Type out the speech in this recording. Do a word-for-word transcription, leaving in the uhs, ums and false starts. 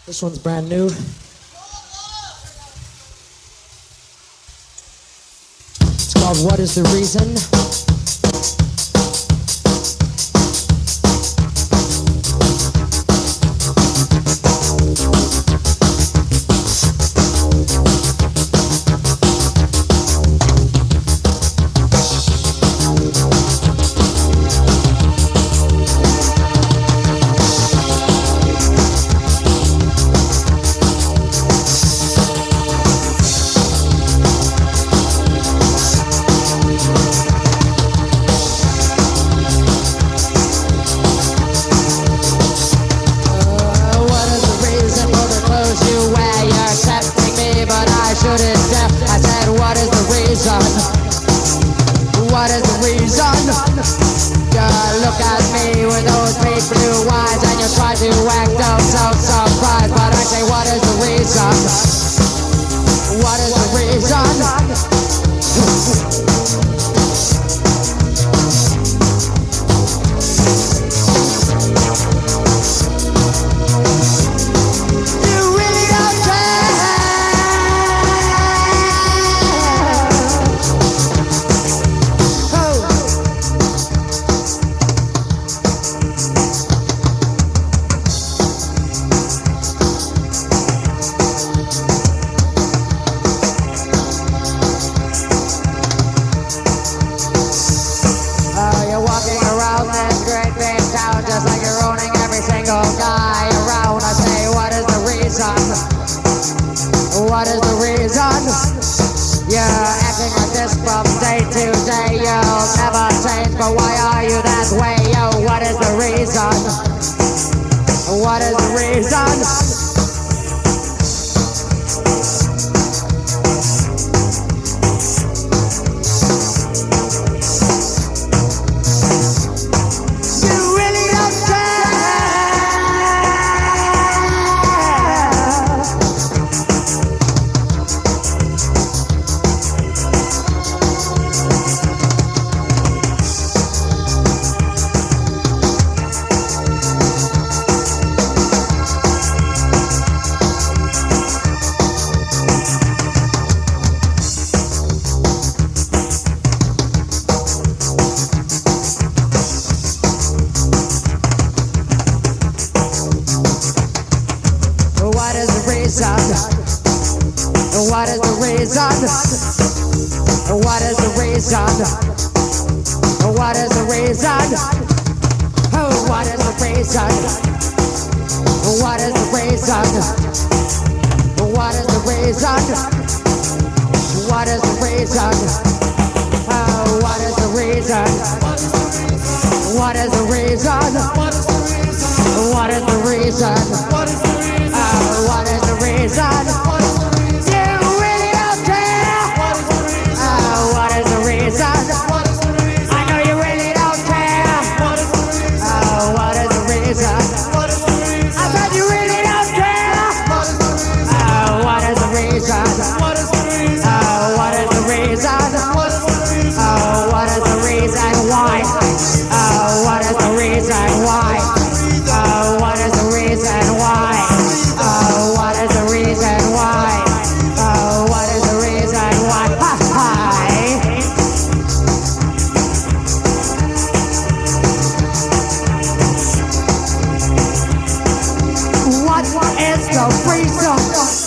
This one's brand new. It's called What Is the Reason? What is the reason? You look at me with those big blue eyes and you try to act out so surprised, but I say, what is the reason? What is the reason? Just like you're owning every single guy around. I say, what is the reason? What is the reason? You're acting like this from day to day. You'll never change, but why are you that way? Yo, what is the reason? What is the reason? What is the reason? What is the reason? What is the reason? What is the reason? Oh, what is the reason? What is the reason? What is the reason? What is the reason? Oh, what is the reason? What is the reason? What is the reason? What is the reason? Oh, what is the reason? You really don't care. Oh, what is the reason? I know you really don't care. Oh, what is the reason? I said you really don't care. Oh, what is the reason? Oh, what is the reason? Oh, what is the reason why? Oh, what is the reason why? Oh, what is the reason why? Oh, what is the reason why? Oh, what is the reason why? Hi. What is the reason?